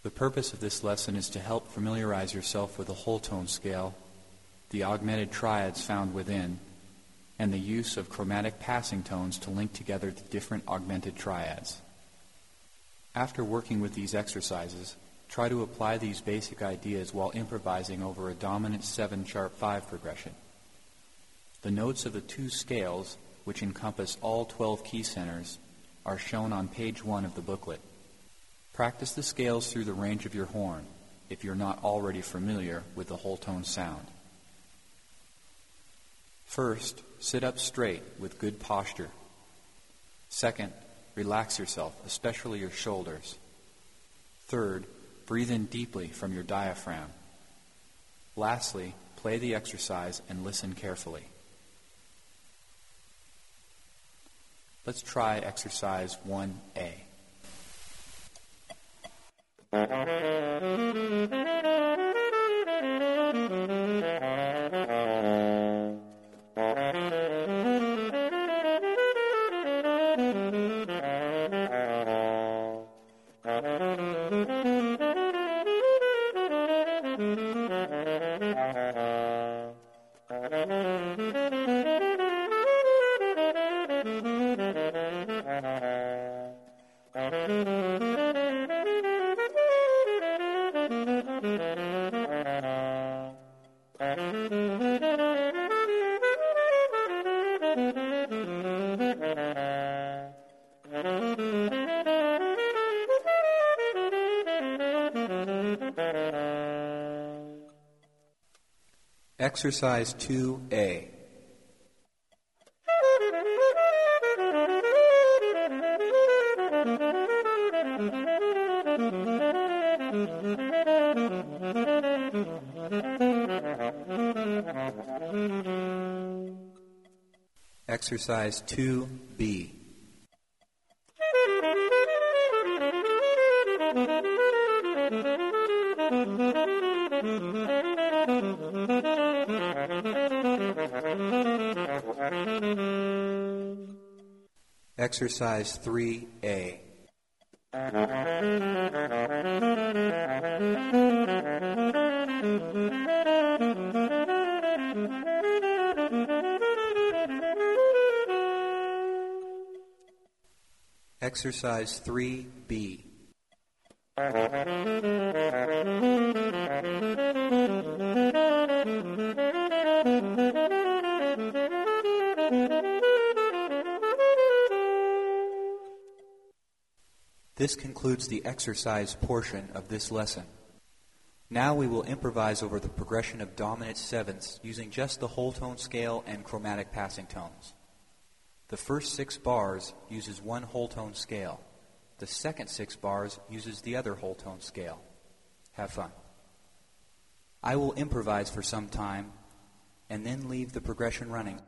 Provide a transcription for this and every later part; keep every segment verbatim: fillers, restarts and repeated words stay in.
The purpose of this lesson is to help familiarize yourself with the whole tone scale, the augmented triads found within, and the use of chromatic passing tones to link together the different augmented triads. After working with these exercises, try to apply these basic ideas while improvising over a dominant seven sharp five progression. The notes of the two scales, which encompass all twelve key centers, are shown on page one of the booklet. Practice the scales through the range of your horn, if you're not already familiar with the whole tone sound. First, sit up straight with good posture. Second, relax yourself, especially your shoulders. Third, breathe in deeply from your diaphragm. Lastly, play the exercise and listen carefully. Let's try exercise one A. Exercise two A. Exercise two B. Exercise three A. Exercise three B. This concludes the exercise portion of this lesson. Now we will improvise over the progression of dominant sevenths using just the whole tone scale and chromatic passing tones. The first six bars uses one whole tone scale. The second six bars uses the other whole tone scale. Have fun. I will improvise for some time and then leave the progression running.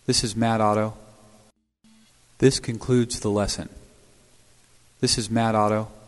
This is Matt Otto. This concludes the lesson. This is Matt Otto.